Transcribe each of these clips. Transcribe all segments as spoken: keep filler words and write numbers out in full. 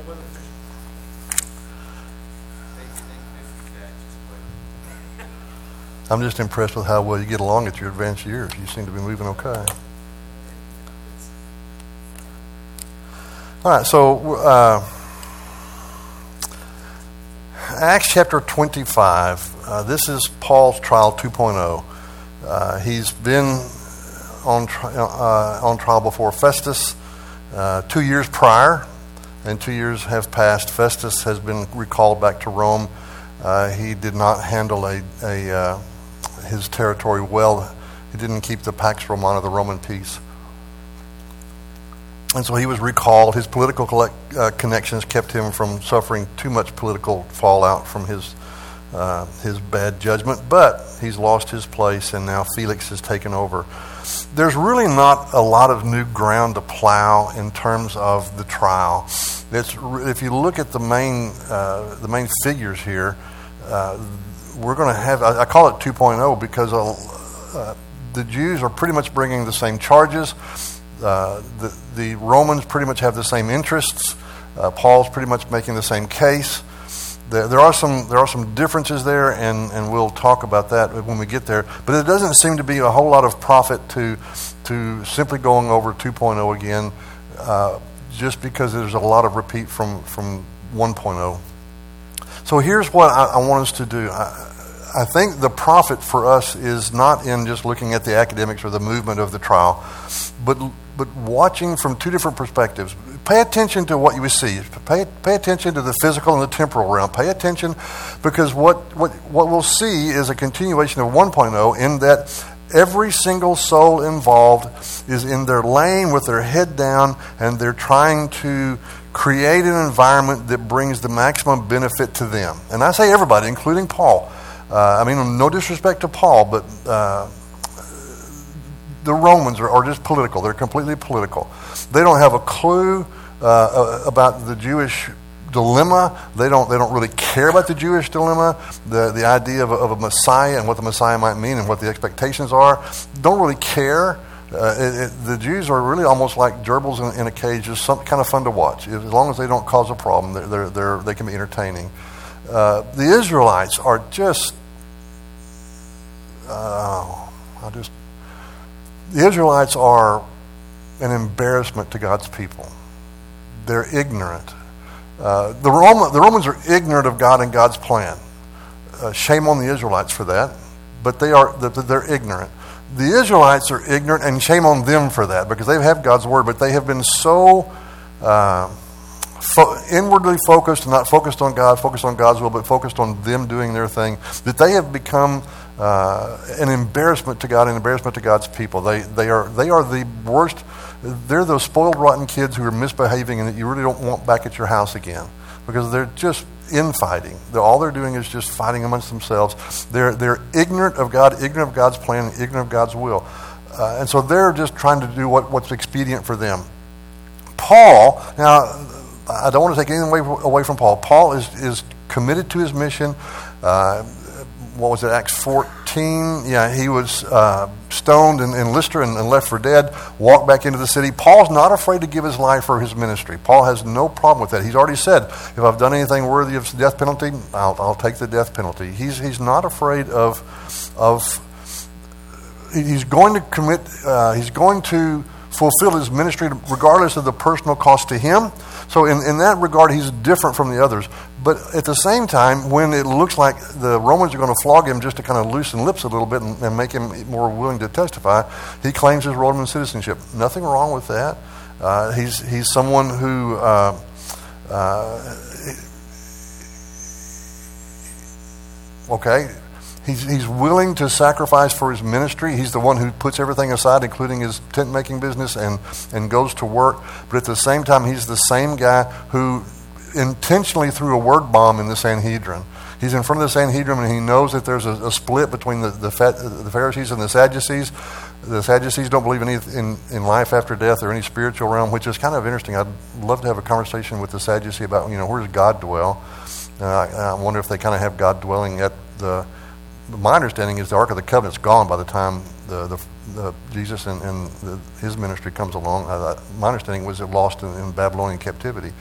I'm just impressed with how well you get along at your advanced years. You seem to be moving okay. All right, so uh, Acts chapter twenty-five. Uh, this is Paul's trial two point oh. Uh, he's been on tri- uh, on trial before Festus uh, two years prior, and two years have passed. Festus has been recalled back to Rome. Uh, he did not handle a, a uh, his territory well. He didn't keep the Pax Romana, the Roman peace. And so he was recalled. His political collect, uh, connections kept him from suffering too much political fallout from his uh, his bad judgment. But he's lost his place, and now Felix has taken over. There's really not a lot of new ground to plow in terms of the trial. It's, if you look at the main uh, the main figures here, uh, we're going to have, I, I call it two point oh because uh, the Jews are pretty much bringing the same charges. Uh, the, the Romans pretty much have the same interests. Uh, Paul's pretty much making the same case. There, there are some there are some differences there, and, and we'll talk about that when we get there. But it doesn't seem to be a whole lot of profit to to simply going over two point oh again, uh, just because there's a lot of repeat from, from one point oh. So here's what I, I want us to do. I, I think the profit for us is not in just looking at the academics or the movement of the trial, but but watching from two different perspectives. Pay attention to what you see. Pay pay attention to the physical and the temporal realm. Pay attention, because what what what we'll see is a continuation of one point oh in that every single soul involved is in their lane with their head down, and they're trying to create an environment that brings the maximum benefit to them. And I say everybody, including Paul. Uh, I mean, no disrespect to Paul, but uh, the Romans are, are just political. They're completely political. They don't have a clue uh, about the Jewish dilemma. They don't. They don't really care about the Jewish dilemma. The the idea of a, of a Messiah and what the Messiah might mean and what the expectations are. Don't really care. Uh, it, it, the Jews are really almost like gerbils in, in a cage. Just some kind of fun to watch. As long as they don't cause a problem, they're, they're, they're, they can be entertaining. Uh, the Israelites are just, uh, I just, the Israelites are an embarrassment to God's people. They're ignorant. Uh, the, Roman, the Romans are ignorant of God and God's plan. Uh, shame on the Israelites for that, but they are they're ignorant. The Israelites are ignorant, and shame on them for that, because they have God's word, but they have been so uh, fo- inwardly focused, not focused on God, focused on God's will, but focused on them doing their thing, that they have become uh, an embarrassment to God, an embarrassment to God's people. They they are they are the worst. They're those spoiled, rotten kids who are misbehaving and that you really don't want back at your house again, because they're just infighting. They're, all they're doing is just fighting amongst themselves. They're they're ignorant of God, ignorant of God's plan, ignorant of God's will. Uh, and so they're just trying to do what, what's expedient for them. Paul, now, I don't want to take anything away, away from Paul. Paul is, is committed to his mission. Uh, what was it, Acts fourteen? Yeah, he was uh, stoned in, in Lystra and, and left for dead, walked back into the city. Paul's not afraid to give his life for his ministry. Paul has no problem with that. He's already said, if I've done anything worthy of death penalty, I'll, I'll take the death penalty. He's he's not afraid of, of he's going to commit, uh, he's going to fulfill his ministry regardless of the personal cost to him. So in, in that regard, he's different from the others. But at the same time, when it looks like the Romans are going to flog him just to kind of loosen lips a little bit and, and make him more willing to testify, he claims his Roman citizenship. Nothing wrong with that. Uh, he's he's someone who uh, uh, okay. He's he's willing to sacrifice for his ministry. He's the one who puts everything aside, including his tent-making business, and, and goes to work. But at the same time, he's the same guy who intentionally threw a word bomb in the Sanhedrin. He's in front of the Sanhedrin, and he knows that there's a, a split between the, the, the Pharisees and the Sadducees. The Sadducees don't believe in, any, in in life after death or any spiritual realm, which is kind of interesting. I'd love to have a conversation with the Sadducee about, you know, where does God dwell? Uh, I wonder if they kind of have God dwelling at the... My understanding is the Ark of the Covenant's gone by the time the, the, the Jesus and, and the, his ministry comes along. Uh, my understanding was it lost in, in Babylonian captivity.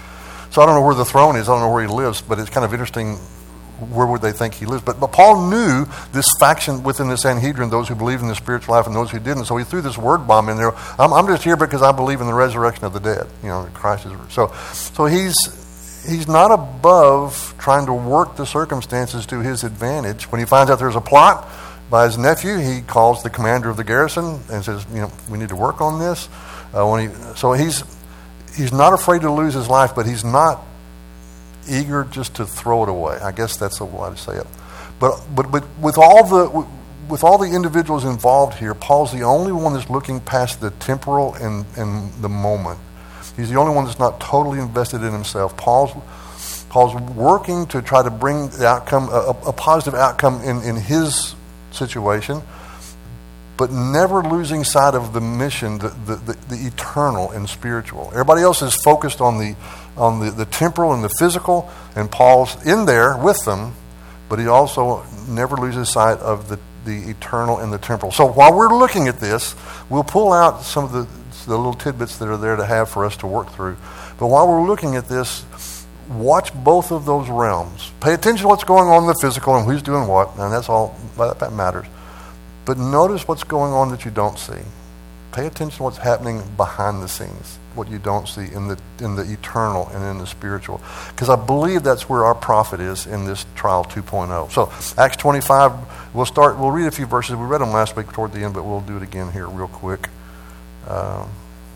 so I don't know where the throne is. I don't know where he lives, but it's kind of interesting. Where would they think he lives? But, but Paul knew this faction within the Sanhedrin, those who believed in the spiritual life and those who didn't. So he threw this word bomb in there. I'm, I'm just here because I believe in the resurrection of the dead. You know, Christ is. So, so he's he's not above trying to work the circumstances to his advantage. When he finds out there's a plot by his nephew, he calls the commander of the garrison and says, you know, we need to work on this. Uh, when he, so he's he's not afraid to lose his life, but he's not eager just to throw it away. I guess that's the way to say it. But but but with all the with all the individuals involved here, Paul's the only one that's looking past the temporal and, and the moment. He's the only one that's not totally invested in himself. Paul's Paul's working to try to bring the outcome a, a positive outcome in, in his situation, but never losing sight of the mission, the, the, the, the eternal and spiritual. Everybody else is focused on the on the, the temporal and the physical, and Paul's in there with them, but he also never loses sight of the, the eternal and the temporal. So while we're looking at this, we'll pull out some of the, the little tidbits that are there to have for us to work through. But while we're looking at this, watch both of those realms. Pay attention to what's going on in the physical and who's doing what, and that's all that matters. But notice what's going on that you don't see. Pay attention to what's happening behind the scenes, what you don't see in the in the eternal and in the spiritual. Because I believe that's where our prophet is in this trial two point oh. So Acts twenty-five, we'll start. We'll read a few verses. We read them last week toward the end, but we'll do it again here real quick. Um,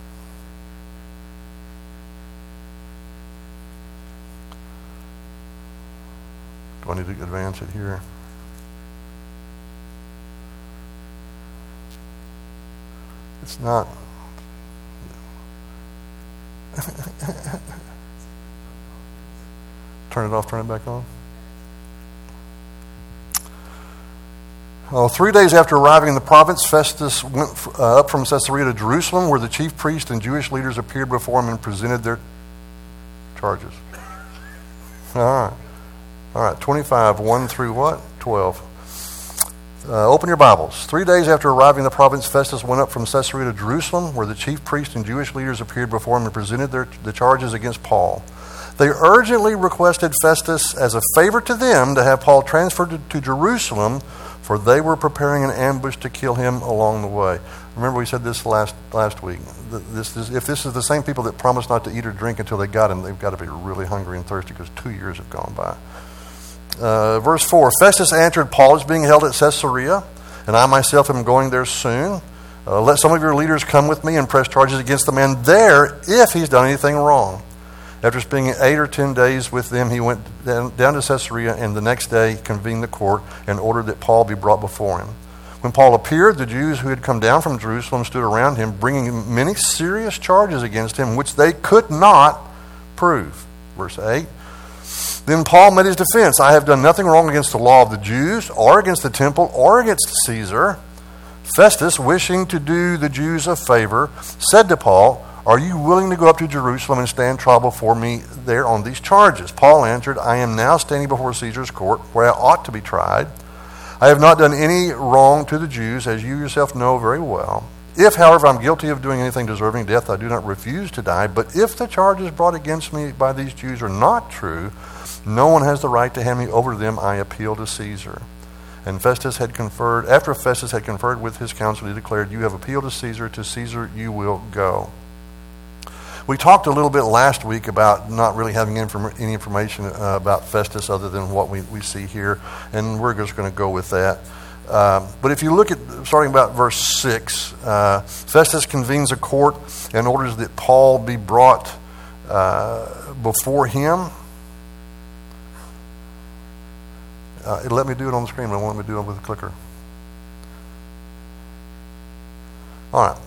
do I need to advance it here? It's not. Turn it off, turn it back on. Oh, three days after arriving in the province, Festus went uh, up from Caesarea to Jerusalem, where the chief priests and Jewish leaders appeared before him and presented their charges. All right. All right, twenty-five, one through what? twelve. Uh, open your Bibles. Three days after arriving in the province, Festus went up from Caesarea to Jerusalem, where the chief priests and Jewish leaders appeared before him and presented their, the charges against Paul. They urgently requested Festus, as a favor to them, to have Paul transferred to, to Jerusalem, for they were preparing an ambush to kill him along the way. Remember, we said this last last week. This, this, if this is the same people that promised not to eat or drink until they got him, they've got to be really hungry and thirsty because two years have gone by. Uh, verse four, Festus answered, Paul is being held at Caesarea, and I myself am going there soon. Uh, let some of your leaders come with me and press charges against the man there if he's done anything wrong. After spending eight or ten days with them, he went down, down to Caesarea, and the next day convened the court and ordered that Paul be brought before him. When Paul appeared, the Jews who had come down from Jerusalem stood around him, bringing many serious charges against him, which they could not prove. Verse eight. Then Paul made his defense. I have done nothing wrong against the law of the Jews, or against the temple, or against Caesar. Festus, wishing to do the Jews a favor, said to Paul, are you willing to go up to Jerusalem and stand trial before me there on these charges? Paul answered, I am now standing before Caesar's court, where I ought to be tried. I have not done any wrong to the Jews, as you yourself know very well. If, however, I'm guilty of doing anything deserving death, I do not refuse to die. But if the charges brought against me by these Jews are not true, no one has the right to hand me over to them. I appeal to Caesar. And Festus had conferred, after Festus had conferred with his council, he declared, you have appealed to Caesar, to Caesar you will go. We talked a little bit last week about not really having inform- any information uh, about Festus other than what we, we see here, and we're just going to go with that. Um, but if you look at, starting about verse six, uh, Festus convenes a court and orders that Paul be brought uh, before him. Uh, let me do it on the screen. I want me to do it with a clicker. All right.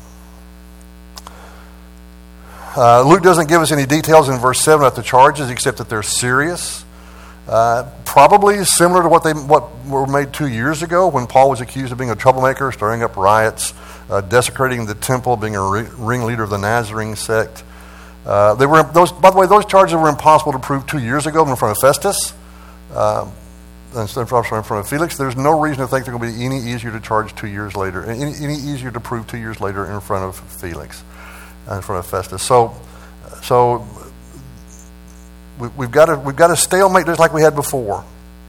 Uh, Luke doesn't give us any details in verse seven about the charges, except that they're serious. Uh, probably similar to what they what were made two years ago when Paul was accused of being a troublemaker, stirring up riots, uh, desecrating the temple, being a re- ringleader of the Nazarene sect. Uh, they were those. By the way, those charges were impossible to prove two years ago in front of Festus. Uh, instead of in front of Felix, there's no reason to think they're going to be any easier to charge two years later, any, any easier to prove two years later in front of Felix, uh, in front of Festus. So, so we, we've got a we've got a stalemate just like we had before.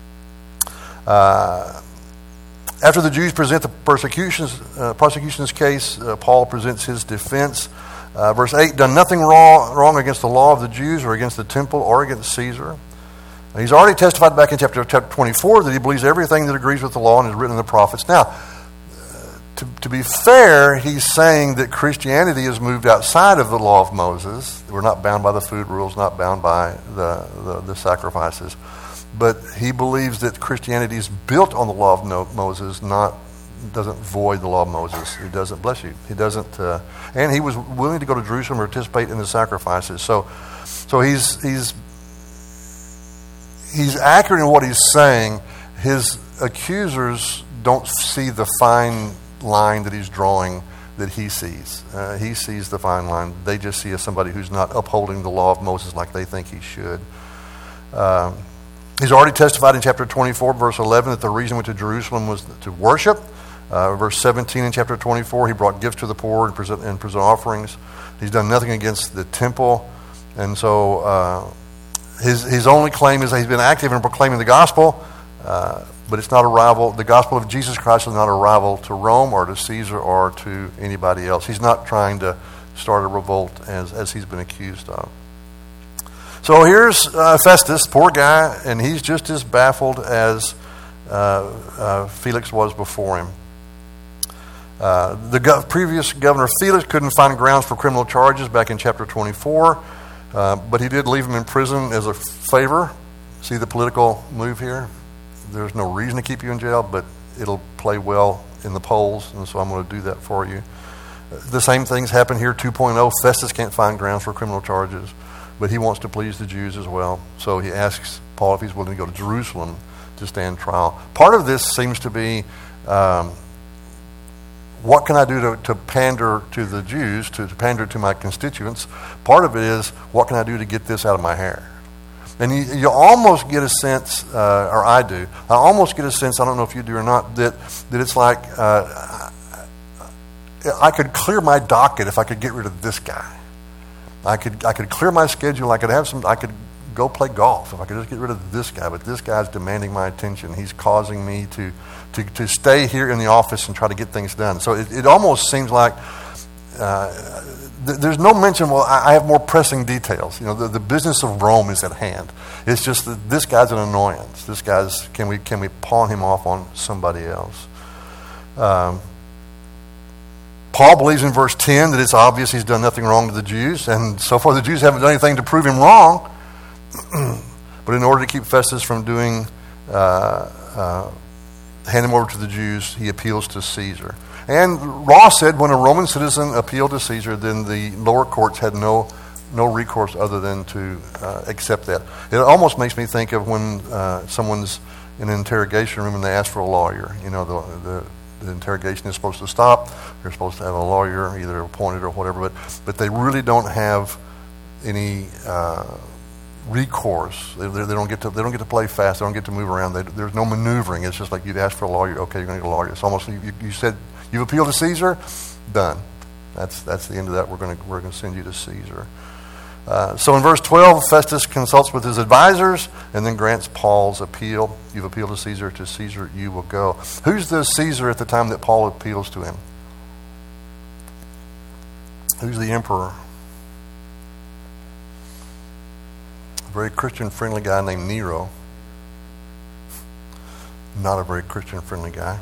Uh, after the Jews present the persecutions uh, prosecution's case, uh, Paul presents his defense. Uh, verse eight, done nothing wrong wrong against the law of the Jews or against the temple or against Caesar. He's already testified back in chapter, chapter twenty-four that he believes everything that agrees with the law and is written in the prophets. Now, uh, to, to be fair, he's saying that Christianity has moved outside of the law of Moses. We're not bound by the food rules, not bound by the, the, the sacrifices. But he believes that Christianity is built on the law of no, Moses, not doesn't void the law of Moses. He doesn't, bless you, he doesn't, uh, and he was willing to go to Jerusalem and participate in the sacrifices. So, so he's he's he's accurate in what he's saying. His accusers don't see the fine line that he's drawing that he sees. Uh, he sees the fine line. They just see as somebody who's not upholding the law of Moses like they think he should. Um, he's already testified in chapter twenty-four, verse eleven, that the reason he went to Jerusalem was to worship. Uh, verse seventeen in chapter twenty-four, he brought gifts to the poor and present, and present offerings. He's done nothing against the temple. And so uh, his his only claim is that he's been active in proclaiming the gospel, uh, but it's not a rival. The gospel of Jesus Christ is not a rival to Rome or to Caesar or to anybody else. He's not trying to start a revolt as, as he's been accused of. So here's uh, Festus, poor guy, and he's just as baffled as uh, uh, Felix was before him. Uh, the go- previous governor Felix couldn't find grounds for criminal charges back in chapter twenty-four, uh, but he did leave him in prison as a favor. See the political move here? There's no reason to keep you in jail, but it'll play well in the polls, and so I'm going to do that for you. Uh, the same things happen here, two point oh. Festus can't find grounds for criminal charges, but he wants to please the Jews as well. So he asks Paul if he's willing to go to Jerusalem to stand trial. Part of this seems to be... Um, What can I do to, to pander to the Jews, to, to pander to my constituents? Part of it is, what can I do to get this out of my hair? And you, you almost get a sense, uh, or I do, I almost get a sense, I don't know if you do or not, that, that it's like uh, I could clear my docket if I could get rid of this guy. I could I could clear my schedule, I could have some, I could go play golf if I could just get rid of this guy, but this guy's demanding my attention. He's causing me to To, to stay here in the office and try to get things done. So it, it almost seems like uh, th- there's no mention, well, I, I have more pressing details. You know, the, the business of Rome is at hand. It's just that this guy's an annoyance. This guy's, can we can we pawn him off on somebody else? Um, Paul believes in verse ten that it's obvious he's done nothing wrong to the Jews, and so far the Jews haven't done anything to prove him wrong. But in order to keep Festus from doing... Uh, uh, hand him over to the Jews, he appeals to Caesar. And Ross said when a Roman citizen appealed to Caesar, then the lower courts had no no recourse other than to uh, accept that. It almost makes me think of when uh, someone's in an interrogation room and they ask for a lawyer. You know, the, the, the interrogation is supposed to stop. They're supposed to have a lawyer, either appointed or whatever, but, but they really don't have any... Uh, recourse. They, they don't get to they don't get to play fast. They don't get to move around. They, there's no maneuvering. It's just like you'd ask for a lawyer. Okay, you're going to get a lawyer. It's almost you, you said you've appealed to Caesar. Done. That's that's the end of that. We're going to we're going to send you to Caesar. Uh, so in verse twelve, Festus consults with his advisors and then grants Paul's appeal. You've appealed to Caesar. To Caesar you will go. Who's the Caesar at the time that Paul appeals to him? Who's the emperor? Very Christian-friendly guy named Nero. Not a very Christian-friendly guy.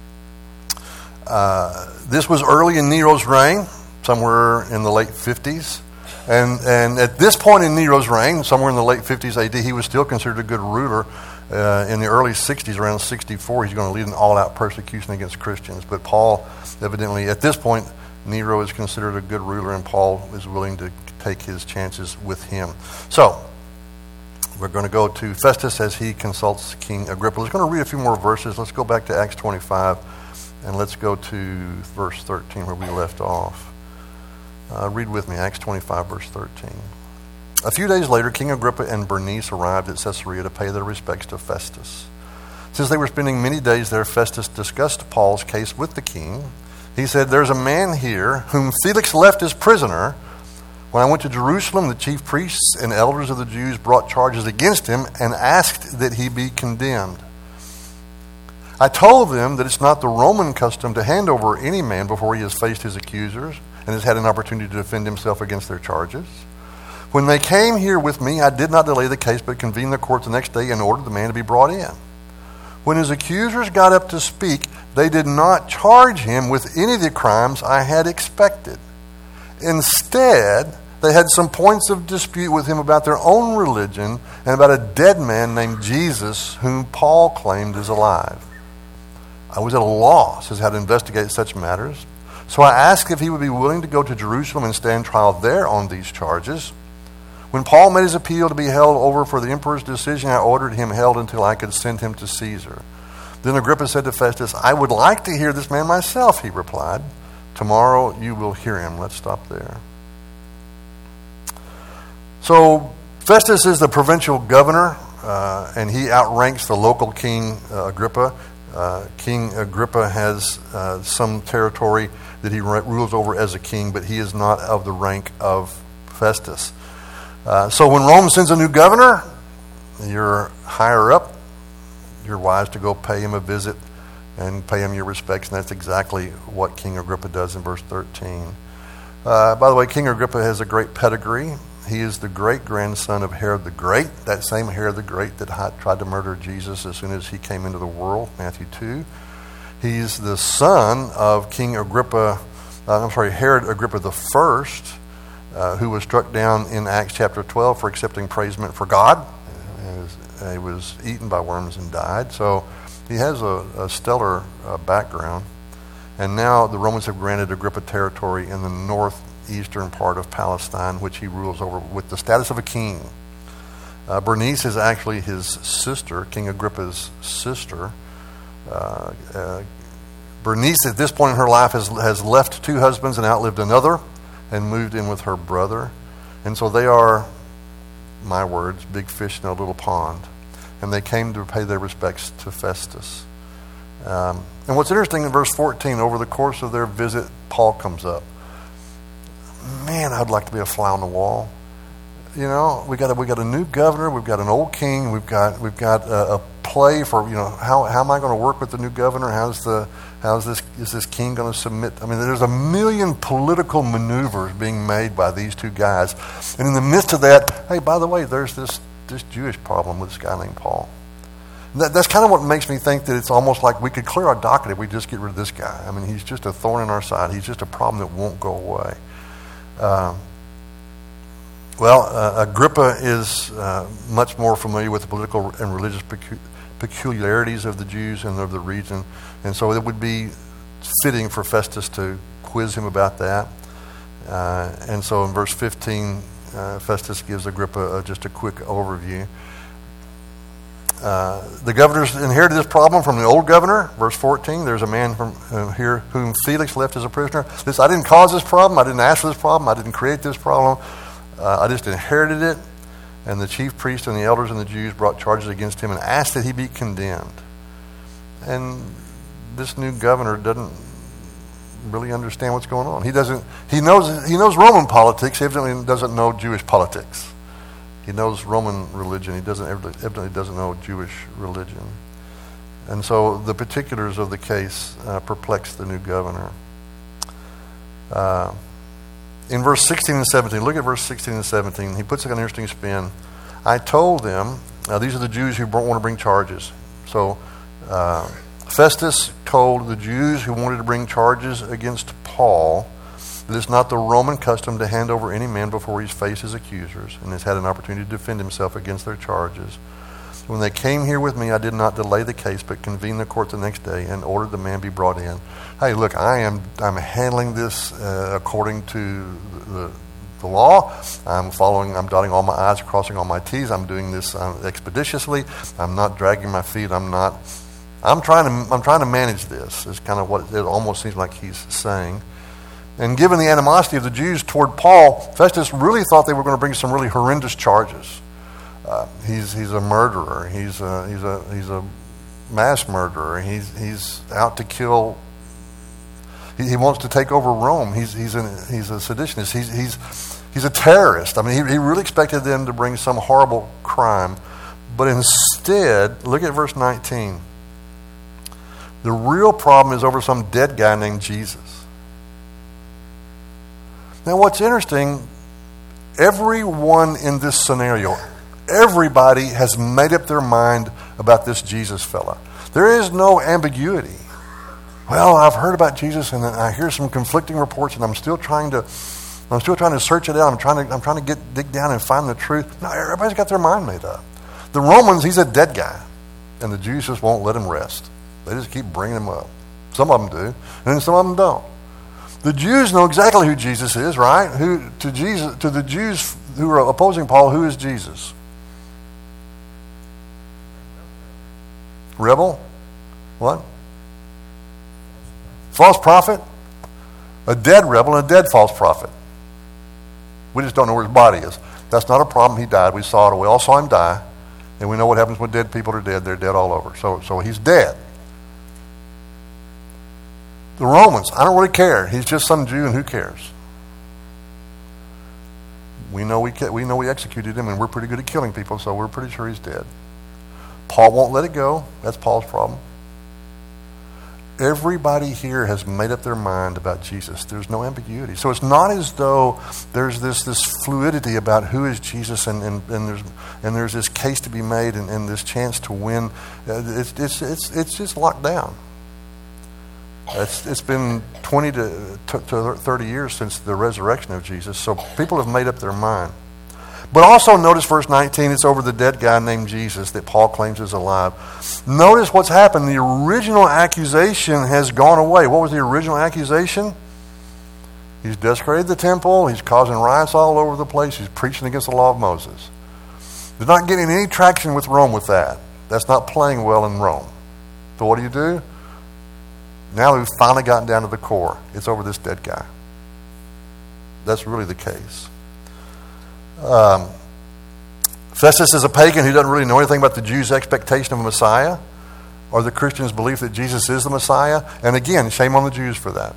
Uh, this was early in Nero's reign, somewhere in the late fifties. And and at this point in Nero's reign, somewhere in the late fifties A D, he was still considered a good ruler. Uh, in the early sixties, around sixty-four, he's going to lead an all-out persecution against Christians. But Paul, evidently, at this point, Nero is considered a good ruler, and Paul is willing to take his chances with him. So, we're going to go to Festus as he consults King Agrippa. Let's going to read a few more verses. Let's go back to Acts twenty-five, and let's go to verse thirteen where we left off. Uh, read with me, Acts twenty-five, verse thirteen. A few days later, King Agrippa and Bernice arrived at Caesarea to pay their respects to Festus. Since they were spending many days there, Festus discussed Paul's case with the king. He said, "There's a man here whom Felix left as prisoner, When I went to Jerusalem, the chief priests and elders of the Jews brought charges against him and asked that he be condemned. I told them that it's not the Roman custom to hand over any man before he has faced his accusers and has had an opportunity to defend himself against their charges. When they came here with me, I did not delay the case, but convened the court the next day and ordered the man to be brought in. When his accusers got up to speak, they did not charge him with any of the crimes I had expected. Instead, they had some points of dispute with him about their own religion and about a dead man named Jesus, whom Paul claimed is alive. I was at a loss as to how to investigate such matters, so I asked if he would be willing to go to Jerusalem and stand trial there on these charges. When Paul made his appeal to be held over for the emperor's decision, I ordered him held until I could send him to Caesar. Then Agrippa said to Festus, I would like to hear this man myself, he replied. Tomorrow you will hear him. Let's stop there. So Festus is the provincial governor, uh, and he outranks the local king, uh, Agrippa. Uh, king Agrippa has uh, some territory that he rules over as a king, but he is not of the rank of Festus. Uh, so when Rome sends a new governor, you're higher up, you're wise to go pay him a visit and pay him your respects, and that's exactly what King Agrippa does in verse thirteen. Uh, by the way, King Agrippa has a great pedigree. He is the great-grandson of Herod the Great, that same Herod the Great that tried to murder Jesus as soon as he came into the world, Matthew two. He's the son of King Agrippa, uh, I'm sorry, Herod Agrippa the First, uh, who was struck down in Acts chapter twelve for accepting praisement for God. He was, he was eaten by worms and died. So he has a, a stellar uh, background. And now the Romans have granted Agrippa territory in the northeastern part of Palestine, which he rules over with the status of a king. Uh, Bernice is actually his sister, King Agrippa's sister. Uh, uh, Bernice, at this point in her life, has, has left two husbands and outlived another and moved in with her brother. And so they are, my words, big fish in a little pond. And they came to pay their respects to Festus. Um, and what's interesting in verse fourteen, over the course of their visit, Paul comes up. Man, I'd like to be a fly on the wall. You know, we got a, we got a new governor, we've got an old king, we've got we've got a, a play for, you know, how how am I going to work with the new governor? How's the how's this is this king going to submit? I mean, there's a million political maneuvers being made by these two guys, and in the midst of that, hey, by the way, there's this this Jewish problem with this guy named Paul. That, that's kind of what makes me think that it's almost like we could clear our docket if we just get rid of this guy. I mean, he's just a thorn in our side. He's just a problem that won't go away. Um, well, uh, Agrippa is uh, much more familiar with the political and religious pecu- peculiarities of the Jews and of the region, and so it would be fitting for Festus to quiz him about that. Uh, and so in verse fifteen, uh, Festus gives Agrippa uh, just a quick overview. Uh, the governors inherited this problem from the old governor. Verse fourteen, there's a man from uh, here whom Felix left as a prisoner. This, I didn't cause this problem. I didn't ask for this problem. I didn't create this problem. Uh, I just inherited it. And the chief priest and the elders and the Jews brought charges against him and asked that he be condemned. And this new governor doesn't really understand what's going on. He doesn't. He knows. He knows Roman politics. He evidently doesn't know Jewish politics. He knows Roman religion. He doesn't evidently doesn't know Jewish religion. And so the particulars of the case uh, perplex the new governor. Uh, in verse sixteen and seventeen, look at verse sixteen and seventeen. He puts an interesting spin. I told them, now these are the Jews who want to bring charges. So uh, Festus told the Jews who wanted to bring charges against Paul that it's not the Roman custom to hand over any man before he's faced his accusers and has had an opportunity to defend himself against their charges. When they came here with me, I did not delay the case, but convened the court the next day and ordered the man be brought in. Hey, look, I am I'm handling this uh, according to the, the law. I'm following, I'm dotting all my I's, crossing all my T's. I'm doing this uh, expeditiously. I'm not dragging my feet. I'm not, I'm trying to, I'm trying to manage this, is kind of what it almost seems like he's saying. And given the animosity of the Jews toward Paul, Festus really thought they were going to bring some really horrendous charges. Uh, he's he's a murderer. He's a he's a he's a mass murderer. He's he's out to kill. He, he wants to take over Rome. He's he's an, he's a seditionist. He's he's He's a terrorist. I mean, he, he really expected them to bring some horrible crime. But instead, look at verse nineteen. The real problem is over some dead guy named Jesus. Now, what's interesting, everyone in this scenario, everybody has made up their mind about this Jesus fella. There is no ambiguity. Well, I've heard about Jesus, and I hear some conflicting reports, and I'm still trying to, I'm still trying to search it out. I'm trying to, I'm trying to get dig down and find the truth. No, everybody's got their mind made up. The Romans, he's a dead guy, and the Jews just won't let him rest. They just keep bringing him up. Some of them do, and then some of them don't. The Jews know exactly who Jesus is, right? Who to Jesus to the Jews who are opposing Paul, who is Jesus? Rebel? What? False prophet? A dead rebel and a dead false prophet. We just don't know where his body is. That's not a problem. He died. We saw it. We all saw him die. And we know what happens when dead people are dead. They're dead all over. So, so he's dead. The Romans, I don't really care. He's just some Jew, and who cares? We know we we know we executed him, and we're pretty good at killing people, so we're pretty sure he's dead. Paul won't let it go. That's Paul's problem. Everybody here has made up their mind about Jesus. There's no ambiguity. So it's not as though there's this this fluidity about who is Jesus, and, and, and there's and there's this case to be made, and, and this chance to win. It's it's it's it's just locked down. It's, it's been twenty to thirty years since the resurrection of Jesus, so people have made up their mind. But also notice verse nineteen, it's over the dead guy named Jesus that Paul claims is alive. Notice what's happened. The original accusation has gone away. What was the original accusation? He's desecrated the temple. He's causing riots all over the place. He's preaching against the law of Moses. They're not getting any traction with Rome with that. That's not playing well in Rome. So what do you do? Now we've finally gotten down to the core. It's over this dead guy. That's really the case. Um, Festus is a pagan who doesn't really know anything about the Jews' expectation of a Messiah or the Christians' belief that Jesus is the Messiah. And again, shame on the Jews for that.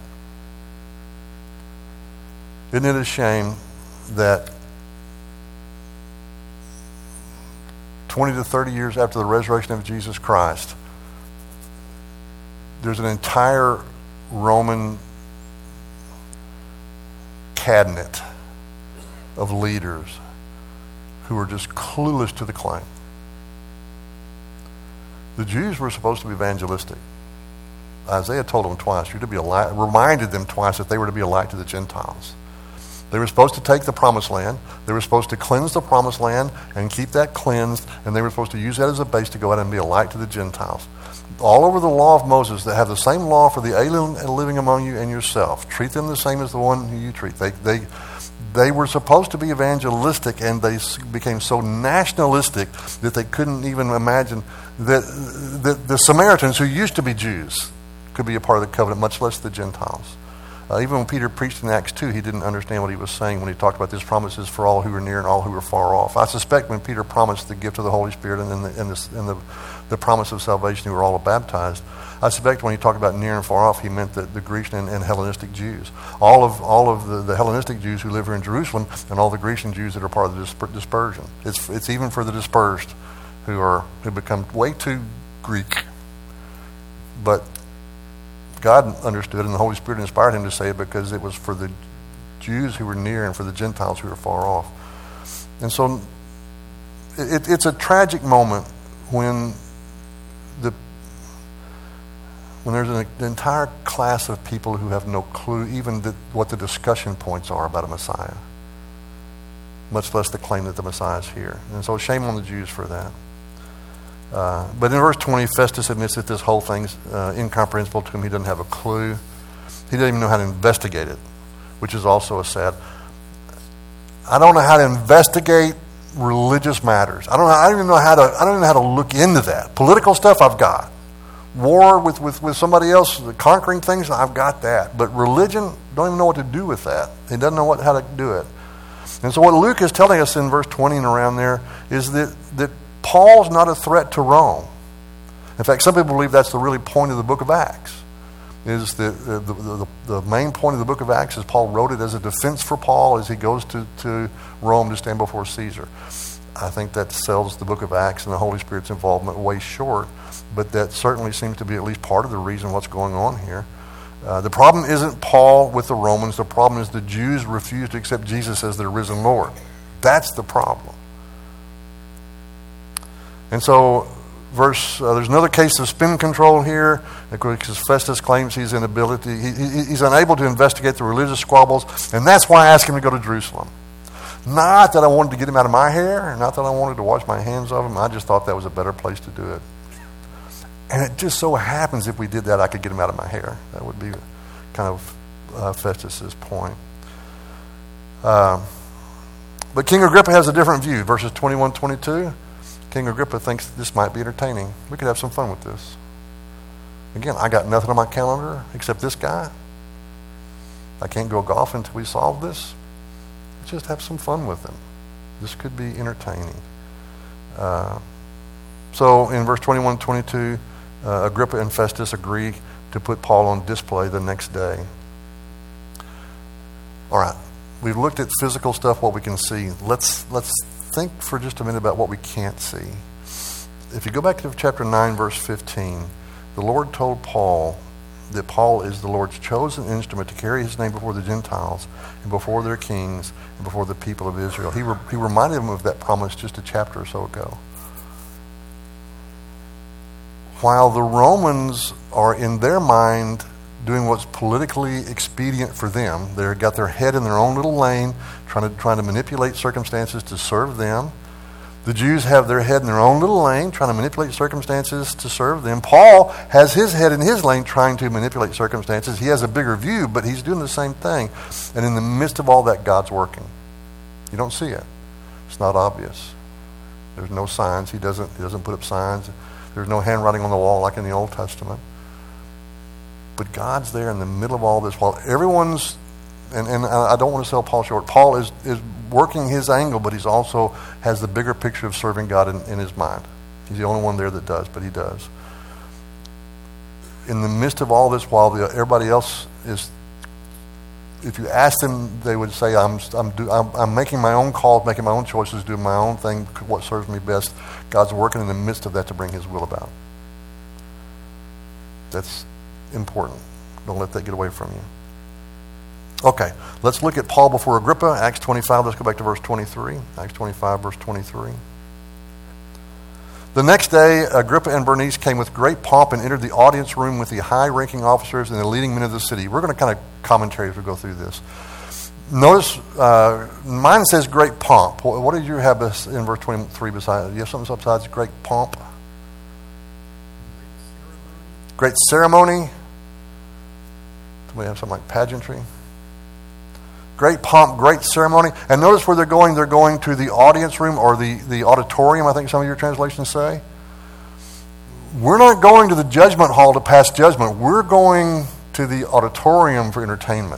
Isn't it a shame that twenty to thirty years after the resurrection of Jesus Christ, there's an entire Roman cabinet of leaders who are just clueless to the claim. The Jews were supposed to be evangelistic. Isaiah told them twice, you're to be a light, reminded them twice that they were to be a light to the Gentiles. They were supposed to take the promised land. They were supposed to cleanse the promised land and keep that cleansed, and they were supposed to use that as a base to go out and be a light to the Gentiles. All over the law of Moses, they have the same law for the alien living among you and yourself. Treat them the same as the one who you treat. They, they, they were supposed to be evangelistic, and they became so nationalistic that they couldn't even imagine that, that the Samaritans, who used to be Jews, could be a part of the covenant, much less the Gentiles. Uh, even when Peter preached in Acts two, he didn't understand what he was saying when he talked about these promises for all who were near and all who were far off. I suspect when Peter promised the gift of the Holy Spirit and, the, and, the, and the, the promise of salvation who were all baptized, I suspect when he talked about near and far off, he meant the, the Grecian and, and Hellenistic Jews. All of all of the, the Hellenistic Jews who live here in Jerusalem, and all the Grecian Jews that are part of the disper- dispersion. It's it's even for the dispersed who are who become way too Greek. But God understood, and the Holy Spirit inspired him to say it because it was for the Jews who were near and for the Gentiles who were far off. And so it, it's a tragic moment when the when there's an, an entire class of people who have no clue even the, what the discussion points are about a Messiah, much less the claim that the Messiah is here. And so shame on the Jews for that. Uh, but in verse twenty, Festus admits that this whole thing's uh, incomprehensible to him. He doesn't have a clue. He doesn't even know how to investigate it, which is also a sad. I don't know how to investigate religious matters. I don't know. I don't even know how to. I don't even know how to look into that. Political stuff, I've got. War with, with, with somebody else, conquering things, I've got that. But religion, don't even know what to do with that. He doesn't know what how to do it. And so what Luke is telling us in verse twenty and around there is that that. Paul's not a threat to Rome. In fact, some people believe that's the really point of the book of Acts. is that the, the, the, the main point of the book of Acts is Paul wrote it as a defense for Paul as he goes to, to Rome to stand before Caesar. I think that sells the book of Acts and the Holy Spirit's involvement way short, but that certainly seems to be at least part of the reason what's going on here. Uh, the problem isn't Paul with the Romans. The problem is the Jews refuse to accept Jesus as their risen Lord. That's the problem. And so, verse uh, there's another case of spin control here, because Festus claims he's inability, he, he, he's unable to investigate the religious squabbles, and that's why I asked him to go to Jerusalem. Not that I wanted to get him out of my hair, not that I wanted to wash my hands of him. I just thought that was a better place to do it. And it just so happens if we did that, I could get him out of my hair. That would be kind of uh, Festus's point. Uh, but King Agrippa has a different view. Verses twenty-one, twenty-two. King Agrippa thinks this might be entertaining. We could have some fun with this. Again, I got nothing on my calendar except this guy. I can't go golf until we solve this. Let's just have some fun with him. This could be entertaining. Uh, so in verse twenty-one, twenty-two, uh, Agrippa and Festus agree to put Paul on display the next day. All right, we've looked at physical stuff, what we can see. Let's let's think for just a minute about what we can't see. If you go back to chapter nine, verse fifteen, the Lord told Paul that Paul is the Lord's chosen instrument to carry his name before the Gentiles and before their kings and before the people of Israel. He, re- he reminded them of that promise just a chapter or so ago. While the Romans are in their mind doing what's politically expedient for them, they've got their head in their own little lane, trying to, trying to manipulate circumstances to serve them. The Jews have their head in their own little lane, trying to manipulate circumstances to serve them. Paul has his head in his lane, trying to manipulate circumstances. He has a bigger view, but he's doing the same thing. And in the midst of all that, God's working. You don't see it. It's not obvious. There's no signs. He doesn't, he doesn't put up signs. There's no handwriting on the wall like in the Old Testament. But God's there in the middle of all this while everyone's, and, and I don't want to sell Paul short. Paul is, is working his angle, but he's also has the bigger picture of serving God in, in his mind. He's the only one there that does, but he does. In the midst of all this, while the, everybody else is, if you ask them, they would say, I'm, I'm, do, I'm, I'm making my own calls, making my own choices, doing my own thing, what serves me best. God's working in the midst of that to bring his will about. That's important. Don't let that get away from you. Okay, let's look at Paul before Agrippa, Acts twenty-five. Let's go back to verse twenty-three. Acts twenty-five, verse twenty-three. The next day, Agrippa and Bernice came with great pomp and entered the audience room with the high-ranking officers and the leading men of the city. We're going to kind of commentary as we go through this. Notice, uh, mine says great pomp. What did you have in verse twenty-three beside it? Do you have something besides great pomp? Great ceremony. Somebody have something like pageantry. Great pomp, great ceremony. And notice where they're going. They're going to the audience room or the, the auditorium, I think some of your translations say. We're not going to the judgment hall to pass judgment. We're going to the auditorium for entertainment.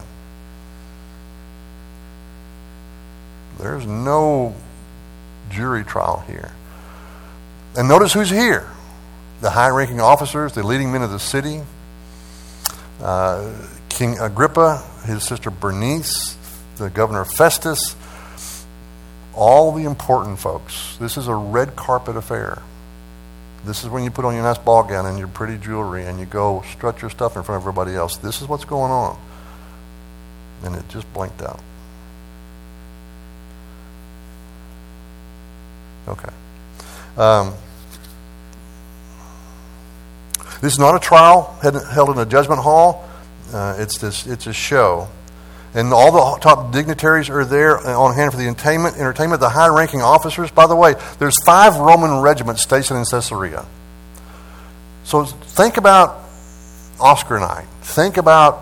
There's no jury trial here. And notice who's here. The high-ranking officers, the leading men of the city, uh, King Agrippa, his sister Bernice, the governor Festus, all the important folks. This is a red carpet affair. This is when you put on your nice ball gown and your pretty jewelry and you go strut your stuff in front of everybody else. This is what's going on. And it just blinked out. Okay. Um, this is not a trial held in a judgment hall. Uh, it's this. It's a show. And all the top dignitaries are there on hand for the entertainment. Entertainment. The high-ranking officers. By the way, there's five Roman regiments stationed in Caesarea. So think about Oscar night. Think about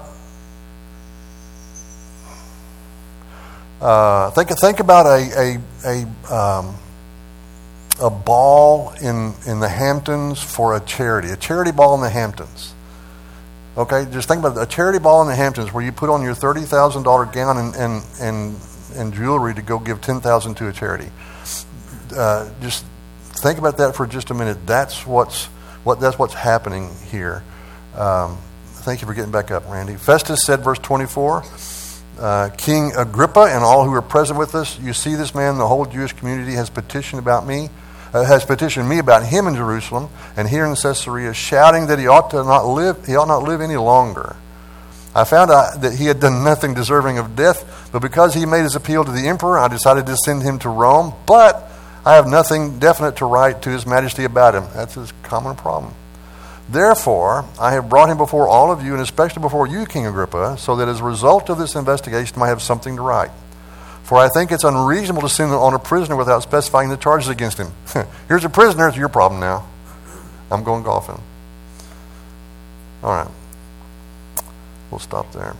uh, think think about a a a, um, a ball in in the Hamptons for a charity. A charity ball in the Hamptons. Okay, just think about it. A charity ball in the Hamptons where you put on your thirty thousand dollars gown and, and, and, and jewelry to go give ten thousand dollars to a charity. Uh, just think about that for just a minute. That's what's what. That's what's happening here. Um, Thank you for getting back up, Randy. Festus said, verse twenty-four, uh, King Agrippa and all who are present with us, you see this man, the whole Jewish community has petitioned about me, uh, has petitioned me about him in Jerusalem and here in Caesarea, shouting that he ought to not live, he ought not live any longer. I found out that he had done nothing deserving of death, but because he made his appeal to the emperor, I decided to send him to Rome. But I have nothing definite to write to his majesty about him. That's his common problem. Therefore, I have brought him before all of you, and especially before you, King Agrippa, so that as a result of this investigation, I have something to write. For I think it's unreasonable to send on a prisoner without specifying the charges against him. Here's a prisoner. It's your problem now. I'm going golfing. All right. We'll stop there.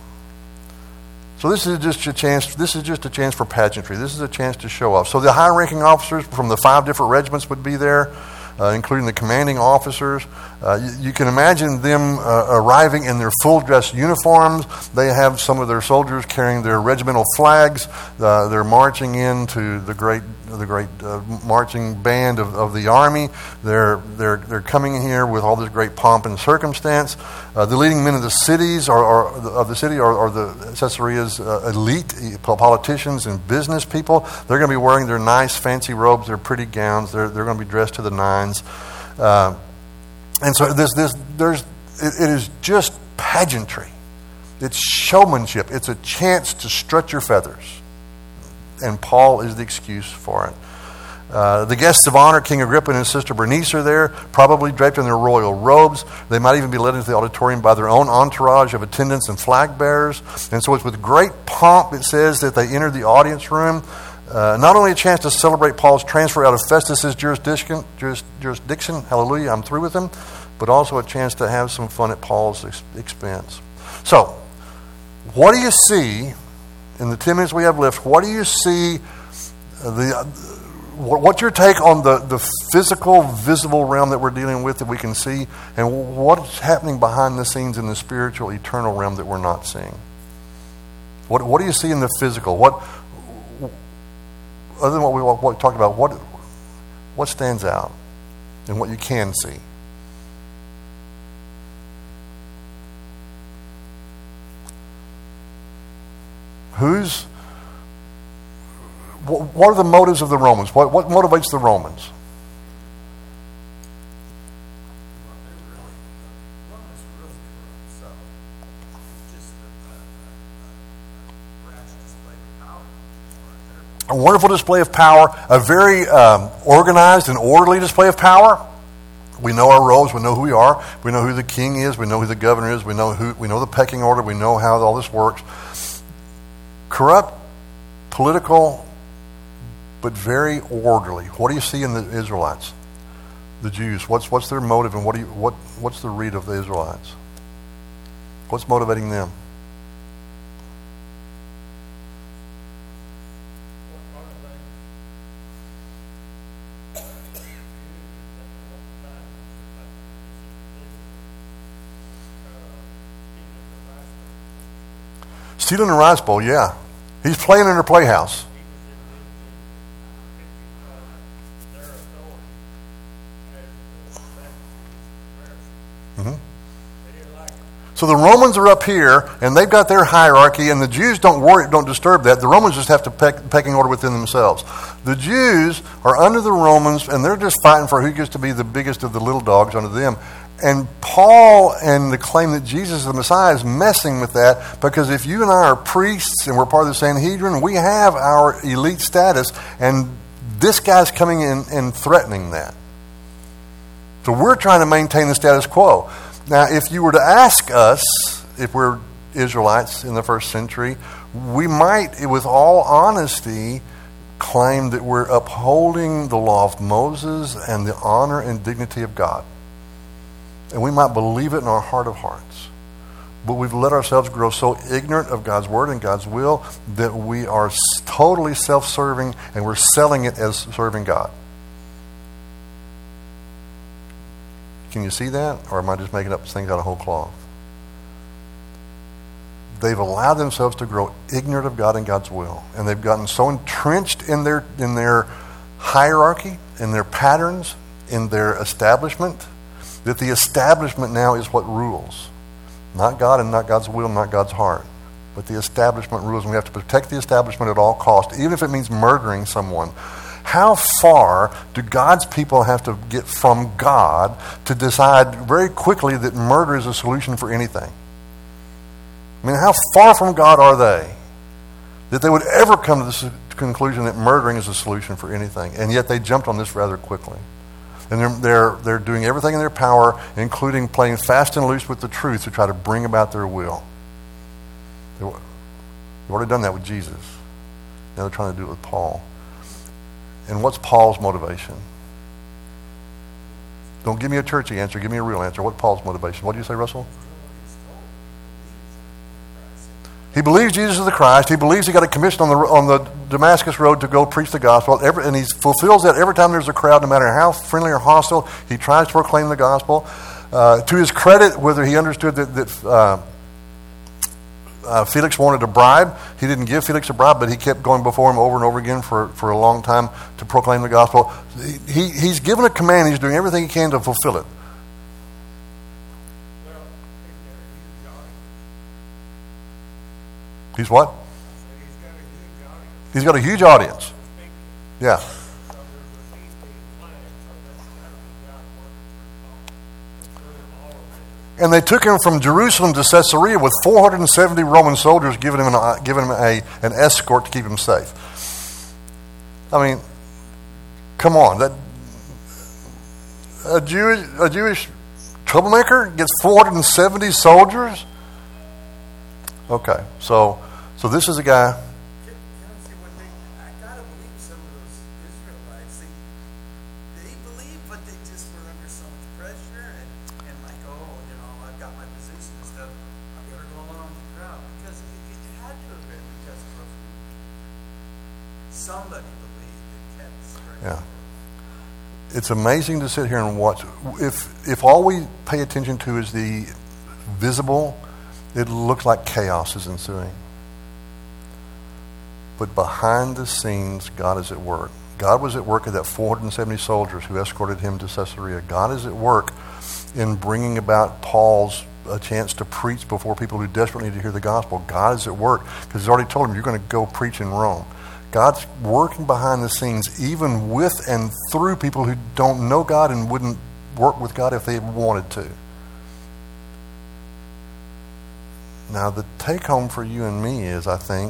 So this is just a chance. This is just a chance for pageantry. This is a chance to show off. So the high-ranking officers from the five different regiments would be there, uh, including the commanding officers. Uh, you, you can imagine them uh, arriving in their full-dress uniforms. They have some of their soldiers carrying their regimental flags. Uh, they're marching into the great, the great uh, marching band of, of the army. They're they're they're coming here with all this great pomp and circumstance. Uh, the leading men of the cities are, are of the city are, are the Caesarea's uh, elite politicians and business people. They're going to be wearing their nice fancy robes, their pretty gowns. They're they're going to be dressed to the nines. Uh, and so this this there's it, it is just pageantry. It's showmanship. It's a chance to strut your feathers. And Paul is the excuse for it. Uh, the guests of honor, King Agrippa and his sister Bernice, are there, probably draped in their royal robes. They might even be led into the auditorium by their own entourage of attendants and flag bearers. And so it's with great pomp, it says, that they enter the audience room. Uh, not only a chance to celebrate Paul's transfer out of Festus's jurisdiction, juris, jurisdiction, hallelujah, I'm through with him, but also a chance to have some fun at Paul's ex- expense. So, what do you see in the ten minutes we have left? What do you see? Uh, the uh, what's your take on the, the physical, visible realm that we're dealing with that we can see, and what's happening behind the scenes in the spiritual, eternal realm that we're not seeing? What What do you see in the physical? What other than what we, what we talked about? What what stands out in what you can see? Who's, what are the motives of the Romans? What, what motivates the Romans? A wonderful display of power, a very um, organized and orderly display of power. We know our roles. We know who we are. We know who the king is. We know who the governor is. We know who. We know the pecking order. We know how all this works. Corrupt, political, but very orderly. What do you see in the Israelites, the Jews? What's what's their motive, and what do you, what what's the read of the Israelites? What's motivating them? Stealing a rice bowl, yeah. He's playing in her playhouse. Mm-hmm. So the Romans are up here, and they've got their hierarchy, and the Jews don't worry, don't disturb that. The Romans just have to peck, pecking order within themselves. The Jews are under the Romans, and they're just fighting for who gets to be the biggest of the little dogs under them. And Paul and the claim that Jesus is the Messiah is messing with that, because if you and I are priests and we're part of the Sanhedrin, we have our elite status, and this guy's coming in and threatening that. So we're trying to maintain the status quo. Now, if you were to ask us, if we're Israelites in the first century, we might, with all honesty, claim that we're upholding the law of Moses and the honor and dignity of God. And we might believe it in our heart of hearts. But we've let ourselves grow so ignorant of God's word and God's will that we are totally self-serving, and we're selling it as serving God. Can you see that? Or am I just making up things out of whole cloth? They've allowed themselves to grow ignorant of God and God's will. And they've gotten so entrenched in their in their hierarchy, in their patterns, in their establishment, that the establishment now is what rules. Not God and not God's will, not God's heart. But the establishment rules, and we have to protect the establishment at all costs, even if it means murdering someone. How far do God's people have to get from God to decide very quickly that murder is a solution for anything? I mean, how far from God are they that they would ever come to this conclusion that murdering is a solution for anything? And yet they jumped on this rather quickly. And they're, they're, they're doing everything in their power, including playing fast and loose with the truth to try to bring about their will. They've already done that with Jesus. Now they're trying to do it with Paul. And what's Paul's motivation? Don't give me a churchy answer. Give me a real answer. What's Paul's motivation? What do you say, Russell? He believes Jesus is the Christ. He believes he got a commission on the on the Damascus road to go preach the gospel. Every, and he fulfills that every time there's a crowd, no matter how friendly or hostile. He tries to proclaim the gospel. Uh, to his credit, whether he understood that, that uh, uh, Felix wanted a bribe, he didn't give Felix a bribe, but he kept going before him over and over again for, for a long time to proclaim the gospel. He, he's given a command. He's doing everything he can to fulfill it. He's what? He's got a huge audience. Yeah. And they took him from Jerusalem to Caesarea with four hundred seventy Roman soldiers giving him an, giving him a, an escort to keep him safe. I mean, come on. That a Jewish, a Jewish troublemaker gets four hundred seventy soldiers? Okay, so so this is a guy. Can, can I say one thing? I gotta believe some of those Israelites. They, they believe, but they just were under so much pressure and, and like, oh, you know, I've got my position and stuff. I better go along with the crowd because it, it had to have been because of somebody believed that kept spreading. Yeah. It's amazing to sit here and watch. If if all we pay attention to is the visible, it looks like chaos is ensuing. But behind the scenes, God is at work. God was at work with that four hundred seventy soldiers who escorted him to Caesarea. God is at work in bringing about Paul's a chance to preach before people who desperately need to hear the gospel. God is at work because he's already told him, you're going to go preach in Rome. God's working behind the scenes even with and through people who don't know God and wouldn't work with God if they wanted to. Now, the take-home for you and me is, I think,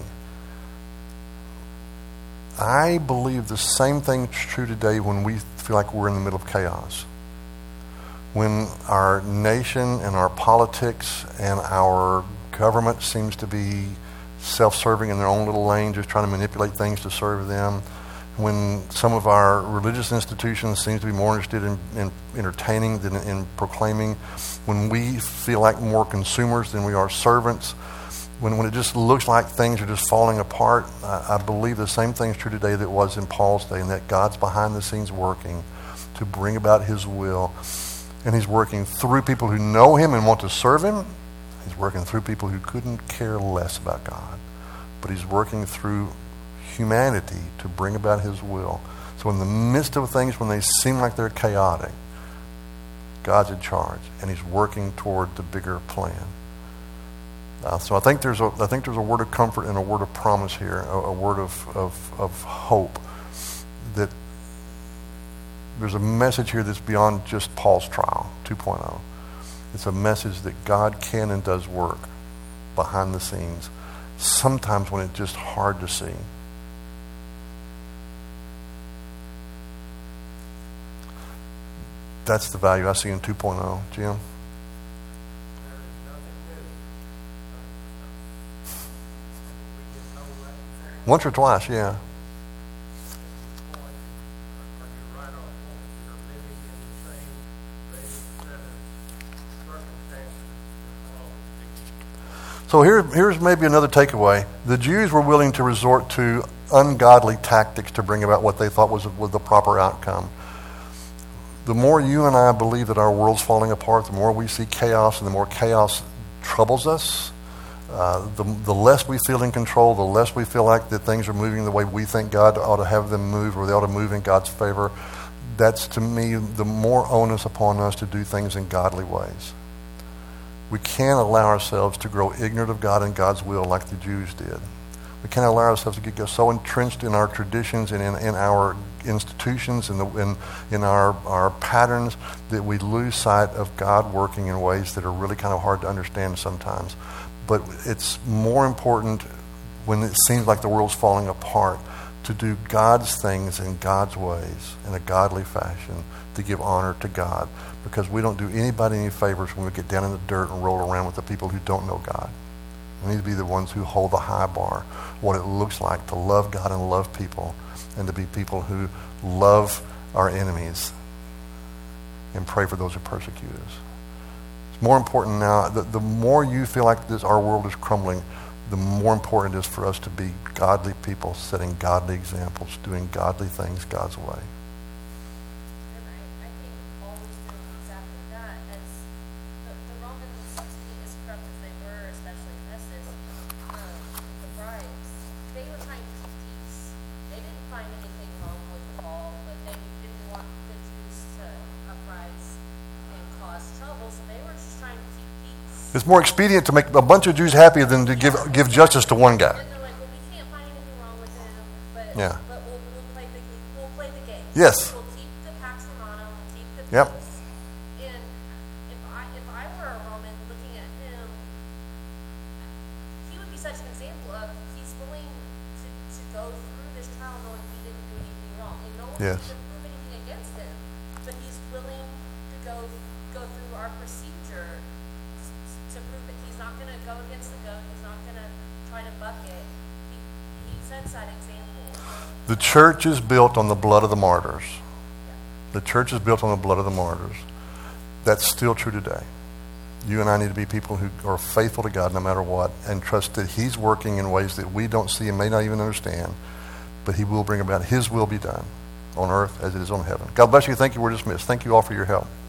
I believe the same thing is true today when we feel like we're in the middle of chaos. When our nation and our politics and our government seems to be self-serving in their own little lane, just trying to manipulate things to serve them. When some of our religious institutions seem to be more interested in, in entertaining than in proclaiming. When we feel like more consumers than we are servants. When, when it just looks like things are just falling apart. I, I believe the same thing is true today that was in Paul's day, and that God's behind the scenes working to bring about his will. And he's working through people who know him and want to serve him. He's working through people who couldn't care less about God. But he's working through humanity to bring about his will. So in the midst of things when they seem like they're chaotic, God's in charge, and he's working toward the bigger plan. Uh, so I think there's a I think there's a word of comfort and a word of promise here, a, a word of, of of hope that there's a message here that's beyond just Paul's trial two point oh. It's a message that God can and does work behind the scenes, sometimes when it's just hard to see. That's the value I see in two point oh. Jim? Once or twice, yeah. So here, here's maybe another takeaway. The Jews were willing to resort to ungodly tactics to bring about what they thought was, was the proper outcome. The more you and I believe that our world's falling apart, the more we see chaos, and the more chaos troubles us, uh, the, the less we feel in control, the less we feel like that things are moving the way we think God ought to have them move, or they ought to move in God's favor. That's, to me, the more onus upon us to do things in godly ways. We can't allow ourselves to grow ignorant of God and God's will like the Jews did. We can't allow ourselves to get so entrenched in our traditions and in, in our institutions and in, in, in our, our patterns that we lose sight of God working in ways that are really kind of hard to understand sometimes. But it's more important when it seems like the world's falling apart to do God's things in God's ways, in a godly fashion, to give honor to God. Because we don't do anybody any favors when we get down in the dirt and roll around with the people who don't know God. We need to be the ones who hold the high bar, what it looks like to love God and love people, and to be people who love our enemies and pray for those who persecute us. It's more important now, the, the more you feel like this, our world is crumbling, the more important it is for us to be godly people, setting godly examples, doing godly things God's way. It's more expedient to make a bunch of Jews happy than to give give justice to one guy. And they're like, well, we can't find anything wrong with him, but, Yeah. but we'll, we'll, play the, we'll play the game. Yes. We'll keep the Pax Romana, we'll keep the Yep. peace. And if I, if I were a Roman looking at him, he would be such an example of he's willing to, to go through this trial knowing he didn't do anything wrong. And no one Yes. can prove anything against him, but he's willing to go go through our procedure to prove it. He's not going to go against the goat. He's not going to try to buck it. He, he sets that example. The church is built on the blood of the martyrs. The church is built on the blood of the martyrs. That's still true today. You and I need to be people who are faithful to God no matter what, and trust that He's working in ways that we don't see and may not even understand, but He will bring about His will be done on earth as it is on heaven. God bless you. Thank you. We're dismissed. Thank you all for your help.